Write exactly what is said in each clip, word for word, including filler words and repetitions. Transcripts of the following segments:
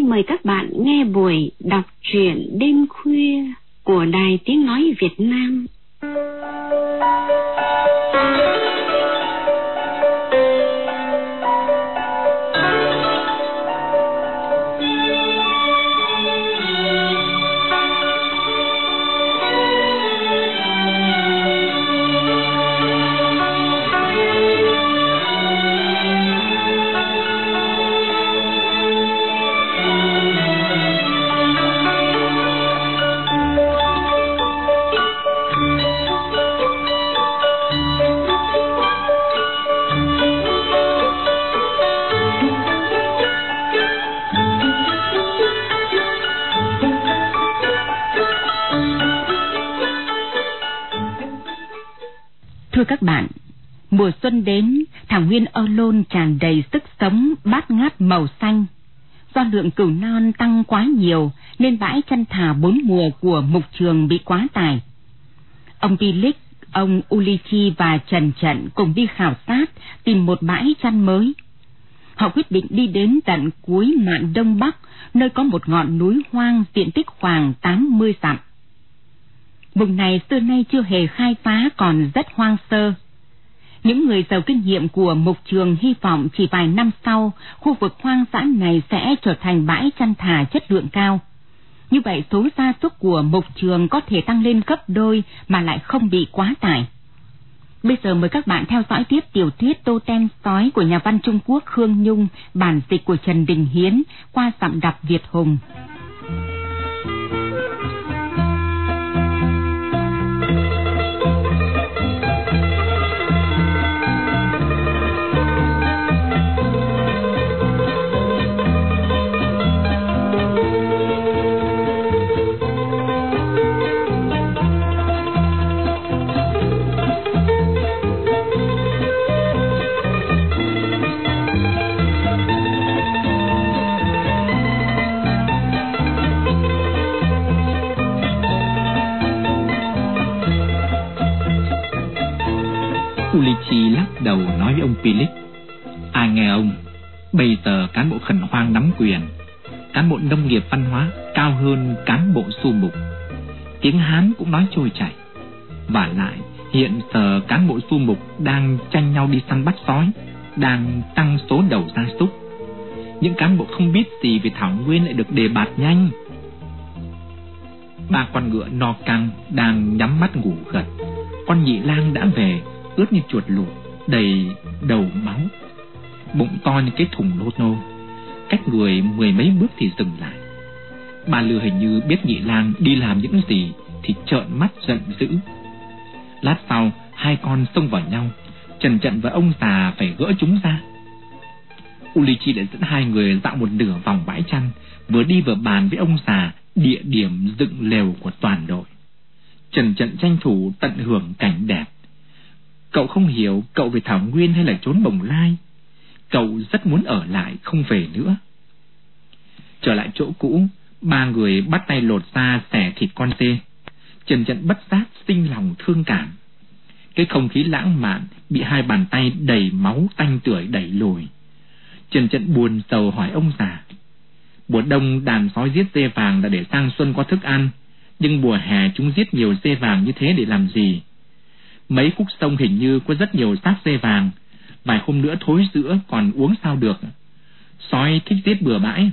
mời các bạn nghe buổi đọc truyện đêm khuya của Đài Tiếng Nói Việt Nam. Thưa các bạn, mùa xuân đến, thảo nguyên Âu Lôn tràn đầy sức sống, bát ngát màu xanh. Do lượng cừu non tăng quá nhiều nên bãi chăn thả bốn mùa của mục trường bị quá tải. Ông Pilic, ông Ulichi và Trần Trận cùng đi khảo sát tìm một bãi chăn mới. Họ quyết định đi đến tận cuối mạn Đông Bắc, nơi có một ngọn núi hoang diện tích khoảng tám mươi dặm. Vùng này xưa nay chưa hề khai phá, còn rất hoang sơ. Những người giàu kinh nghiệm của mục trường hy vọng chỉ vài năm sau, khu vực hoang dã này sẽ trở thành bãi chăn thả chất lượng cao. Như vậy số gia súc của mục trường có thể tăng lên gấp đôi mà lại không bị quá tải. Bây giờ mời các bạn theo dõi tiếp tiểu thuyết Tô Tem Sói của nhà văn Trung Quốc Khương Nhung, bản dịch của Trần Đình Hiến, qua giọng đọc Việt Hùng. Ulichi lắc đầu nói với ông Pilic: ai nghe ông, bây giờ cán bộ khẩn hoang nắm quyền, cán bộ nông nghiệp văn hóa cao hơn cán bộ su mục, tiếng Hán cũng nói trôi chảy. Và lại hiện giờ cán bộ su mục đang tranh nhau đi săn bắt sói, đang tăng số đầu gia súc. Những cán bộ không biết gì về thảo nguyên lại được đề bạt nhanh. Ba con ngựa no căng đang nhắm mắt ngủ gật. Con nhị lang đã về, ướt như chuột lụt, đầy đầu máu, bụng to như cái thùng lô nô. Cách người mười mấy bước thì dừng lại. Bà Lừa hình như biết nhị lang đi làm những gì thì trợn mắt giận dữ. Lát sau hai con xông vào nhau, Trần Trận và ông già phải gỡ chúng ra. Ulichi đã dẫn hai người dạo một nửa vòng bãi chăn, vừa đi vừa bàn với ông già địa điểm dựng lều của toàn đội. Trần Trận tranh thủ tận hưởng cảnh đẹp. Cậu không hiểu cậu về thảo nguyên hay là trốn bồng lai. Cậu rất muốn ở lại, không về nữa. Trở lại chỗ cũ, ba người bắt tay lột da xẻ thịt con dê. Trần Trận bất giác sinh lòng thương cảm. Cái không khí lãng mạn bị hai bàn tay đầy máu tanh tưởi đẩy lùi. Trần Trận buồn sầu hỏi ông già: mùa đông đàn sói giết dê vàng là để sang xuân có thức ăn, nhưng mùa hè chúng giết nhiều dê vàng như thế để làm gì? Mấy khúc sông hình như có rất nhiều xác dê vàng, vài hôm nữa thối rữa còn uống sao được. Sói thích giết bừa bãi.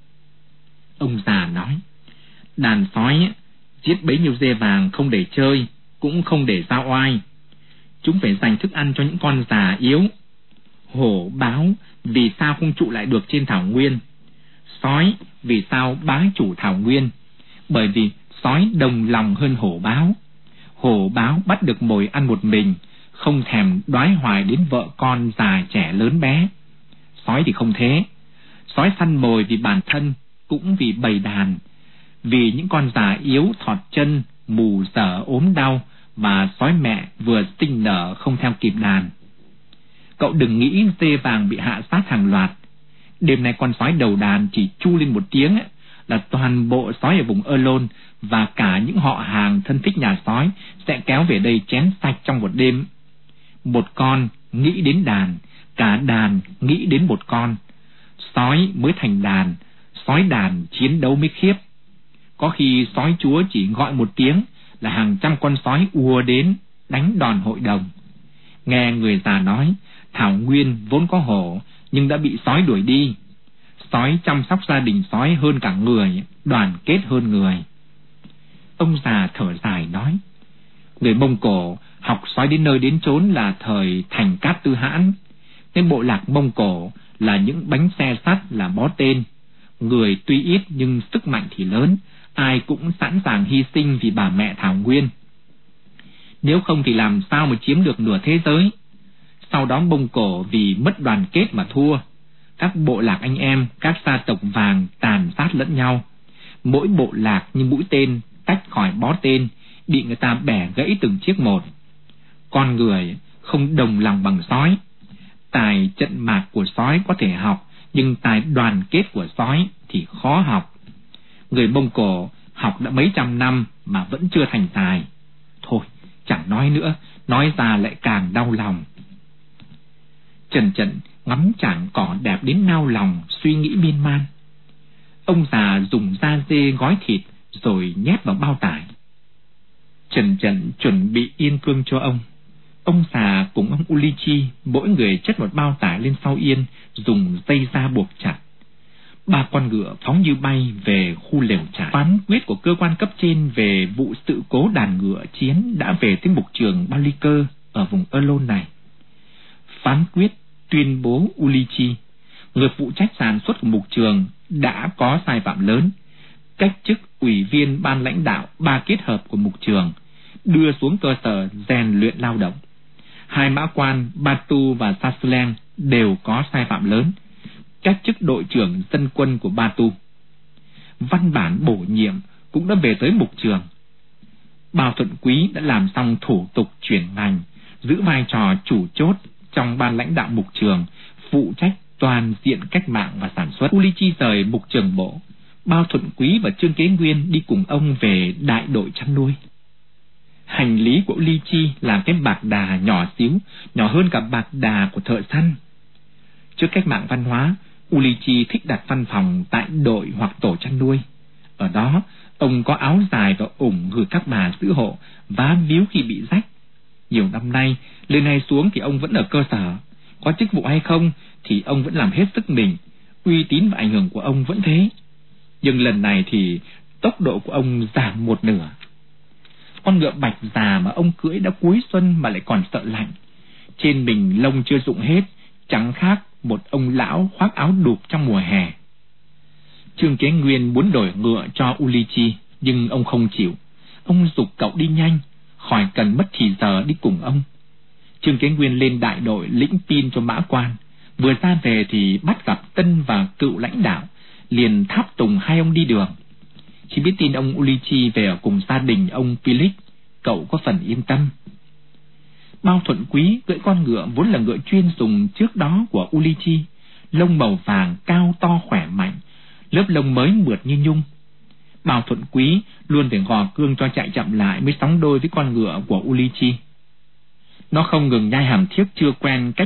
Ông già nói: đàn sói giết bấy nhiêu dê vàng không để chơi, cũng không để giao oai. Chúng phải dành thức ăn cho những con già yếu. Hổ báo vì sao không trụ lại được trên thảo nguyên? Sói vì sao bá chủ thảo nguyên? Bởi vì sói đồng lòng hơn hổ báo. Hổ báo bắt được mồi ăn một mình, không thèm đoái hoài đến vợ con già trẻ lớn bé. Sói thì không thế. Sói săn mồi vì bản thân, cũng vì bầy đàn, vì những con già yếu thọt chân, mù dở ốm đau, và sói mẹ vừa sinh nở không theo kịp đàn. Cậu đừng nghĩ dê vàng bị hạ sát hàng loạt. Đêm nay con sói đầu đàn chỉ chu lên một tiếng là toàn bộ sói ở vùng Ơ Lôn và cả những họ hàng thân thích nhà sói sẽ kéo về đây chén sạch trong một đêm. Một con nghĩ đến đàn, cả đàn nghĩ đến một con. Sói mới thành đàn, sói đàn chiến đấu mới khiếp. Có khi sói chúa chỉ gọi một tiếng là hàng trăm con sói ùa đến đánh đòn hội đồng. Nghe người già nói, thảo nguyên vốn có hổ nhưng đã bị sói đuổi đi. Sói chăm sóc gia đình sói hơn cả người, đoàn kết hơn người. Ông già thở dài nói, người Mông Cổ học sói đến nơi đến chốn là thời Thành Cát Tư Hãn, nên bộ lạc Mông Cổ là những bánh xe sắt là bó tên. Người tuy ít nhưng sức mạnh thì lớn, ai cũng sẵn sàng hy sinh vì bà mẹ thảo nguyên. Nếu không thì làm sao mà chiếm được nửa thế giới. Sau đó Mông Cổ vì mất đoàn kết mà thua. Các bộ lạc anh em, các gia tộc vàng tàn sát lẫn nhau. Mỗi bộ lạc như mũi tên tách khỏi bó tên, bị người ta bẻ gãy từng chiếc một. Con người không đồng lòng bằng sói. Tài trận mạc của sói có thể học, nhưng tài đoàn kết của sói thì khó học. Người Mông Cổ học đã mấy trăm năm mà vẫn chưa thành tài. Thôi, chẳng nói nữa, nói ra lại càng đau lòng. Trần Trận ngắm chảng cỏ đẹp đến nao lòng, suy nghĩ miên man. Ông già dùng da dê gói thịt rồi nhét vào bao tải. Trần Trận chuẩn bị yên cương cho ông. Ông già cùng ông Ulichi mỗi người chất một bao tải lên sau yên, dùng dây da buộc chặt. Ba con ngựa phóng như bay về khu lều trại. Phán quyết của cơ quan cấp trên về vụ sự cố đàn ngựa chiến đã về tới mục trường Balikơ ở vùng Erlon này. Phán quyết tuyên bố Ulichi, người phụ trách sản xuất của mục trường, đã có sai phạm lớn, cách chức ủy viên ban lãnh đạo ba kết hợp của mục trường, đưa xuống cơ sở rèn luyện lao động. Hai mã quan Batu và Sasulen đều có sai phạm lớn, cách chức đội trưởng dân quân của Batu. Văn bản bổ nhiệm cũng đã về tới mục trường. Bao Thuận Quý đã làm xong thủ tục chuyển ngành, giữ vai trò chủ chốt trong ban lãnh đạo mục trường, phụ trách toàn diện cách mạng và sản xuất. Ulichi rời mục trường bộ, Bao Thuận Quý và Trương Kế Nguyên đi cùng ông về đại đội chăn nuôi. Hành lý của Ulichi là cái bạc đà nhỏ xíu, nhỏ hơn cả bạc đà của thợ săn. Trước cách mạng văn hóa, Ulichi thích đặt văn phòng tại đội hoặc tổ chăn nuôi. Ở đó, ông có áo dài và ủng gửi các bà giữ hộ, vá víu khi bị rách. Nhiều năm nay, lên hay xuống thì ông vẫn ở cơ sở. Có chức vụ hay không thì ông vẫn làm hết sức mình. Uy tín và ảnh hưởng của ông vẫn thế. Nhưng lần này thì tốc độ của ông giảm một nửa. Con ngựa bạch già mà ông cưỡi đã cuối xuân mà lại còn sợ lạnh. Trên mình lông chưa rụng hết, chẳng khác một ông lão khoác áo đụp trong mùa hè. Trương Kế Nguyên muốn đổi ngựa cho Ulichi, nhưng ông không chịu. Ông giục cậu đi nhanh, khỏi cần mất thì giờ đi cùng ông. Trương Kế Nguyên lên đại đội lĩnh tin cho mã quan. Vừa ra về thì bắt gặp tân và cựu lãnh đạo, liền tháp tùng hai ông đi đường. Khi biết tin ông Ulichi về ở cùng gia đình ông Philip, cậu có phần yên tâm. Bao Thuận Quý cưỡi con ngựa vốn là ngựa chuyên dùng trước đó của Ulichi, lông màu vàng cao to khỏe mạnh, lớp lông mới mượt như nhung. Bao Thuận Quý luôn phải gò cương cho chạy chậm lại mới sóng đôi với con ngựa của Ulichi. Nó không ngừng nhai hàm thiếc chưa quen cách